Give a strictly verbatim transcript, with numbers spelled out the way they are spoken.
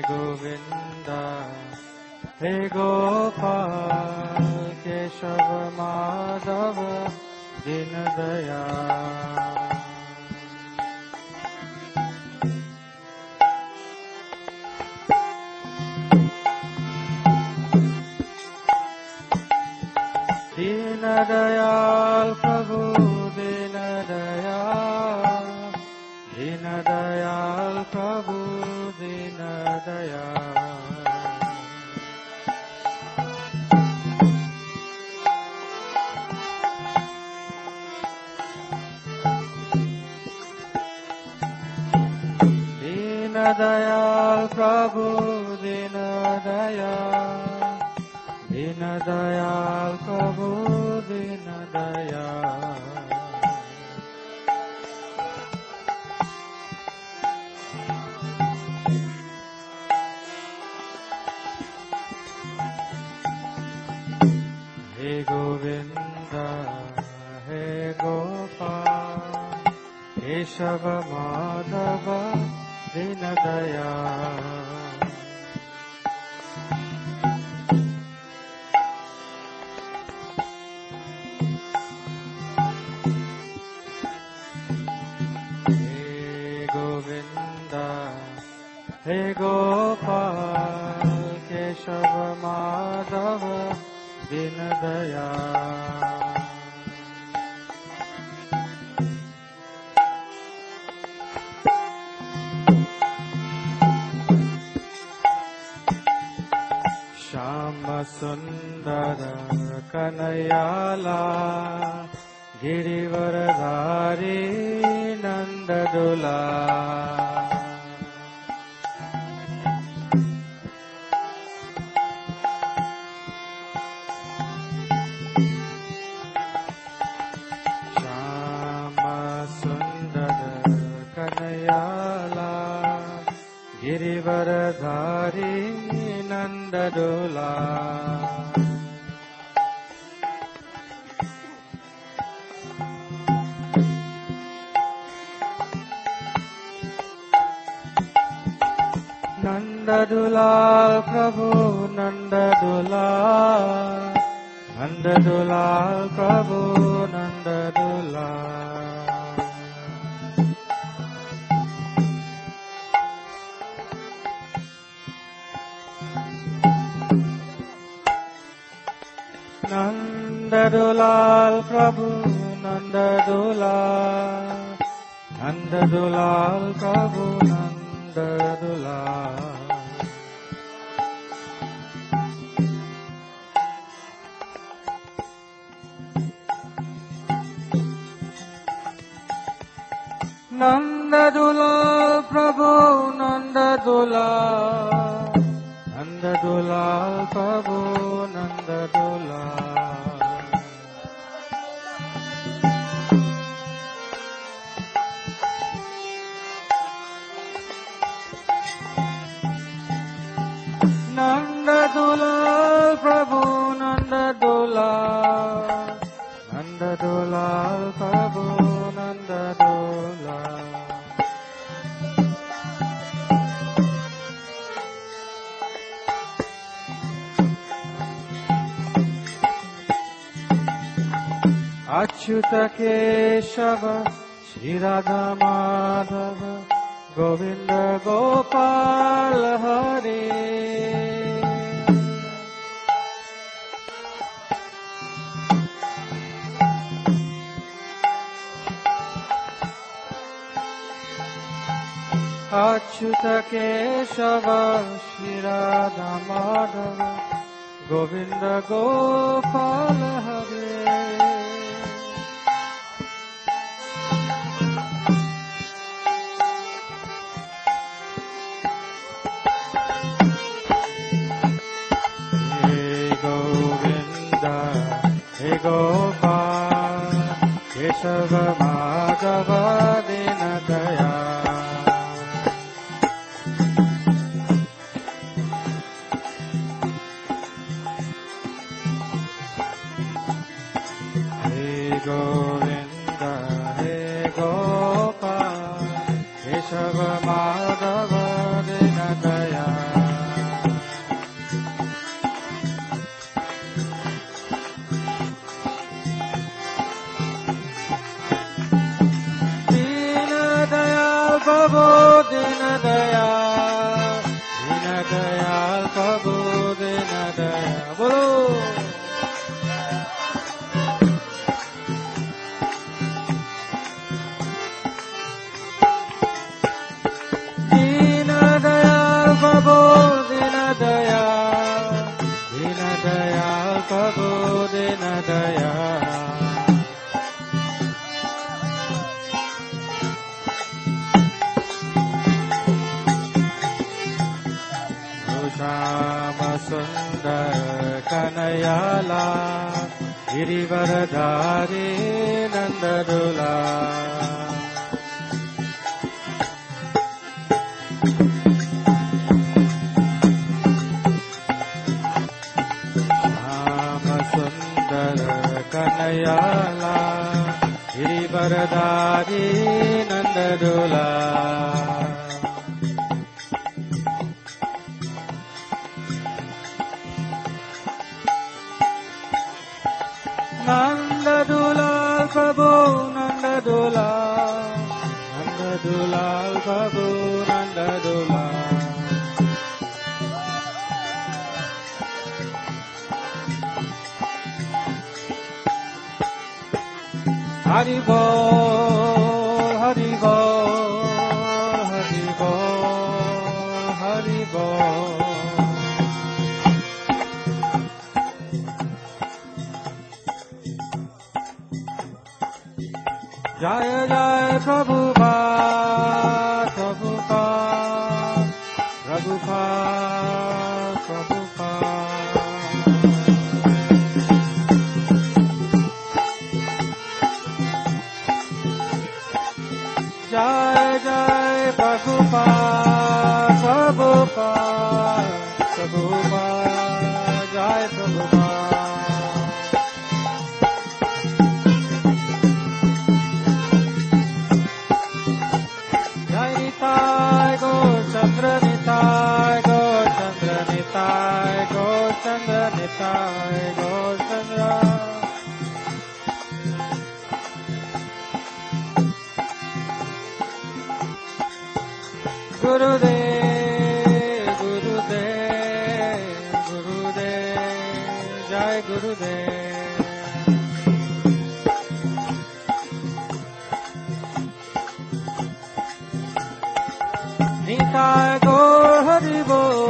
गोविंद हे गोपाल केशव माधव दीन दयाल। दीन दयाल प्रभु दीन दयाल, दीन दयाल प्रभु दीन दयाल। दीन दयाल प्रभु दीन दयाल, दीन दयाल प्रभु दीन दयाल। हे गोविंद हे गोपाल केशव माधव दीन दयाल। हे गोपाल केशव माधव दीन दयाल। श्याम सुंदर कन्हैयाला गिरिवरधारी नंद दुला। गिरिवरधारी नंद दुला। नंद दुलाल प्रभु नंद दुलाल, नंद दुलाल प्रभु नंद दुलाल। नंद दुलाल प्रभु नंद दुलाल, नंद दुलाल प्रभु नंद दुलाल। नंद दुलाल प्रभु नंद दुलाल, नंद दुलाल प्रभु नंद दुलाल। नंद दुलाल प्रभु नंद दुलाल, नंद दुलाल प्रभु नंद दुलाल। अच्युत केशव श्री राधा माधव गोविंद गोपाल हरे। अच्युत केशव श्री राधा माधव गोविंद गोपाल हरे। हे गोपाल केशव माधव दीन दयाल। हे गोविंद हे गोपाल केशव माधव दीन दयाल। दयाल दीन दयाल प्रभु दीन दयाल बोलो दीन दयाल प्रभु दीन दयाल दीन दयाल प्रभु दीन दयाल श्याम सुंदर कन्हैयाला गिरिवरधारी नंद दुला श्याम सुंदर कन्हैयाला गिरिवरधारी नंद दुला नंद दुलाल प्रभु नंद दुलाल नंद दुलाल प्रभु नंद दुलाल हरि बोल हरि बोल हरि बोल हरि बोल जय जय प्रभुपाद प्रभुपाद प्रभुपाद प्रभुपाद जय जय प्रभुपाद प्रभुपाद प्रभुपाद जय प्रभुपाद निताय गो चंद्र निताय गो चंद्र निताय गो चंद्र निताय गो चंद्र गुरुदेव गुरुदेव गुरुदेव जय गुरुदेव निताय गो हरि बोल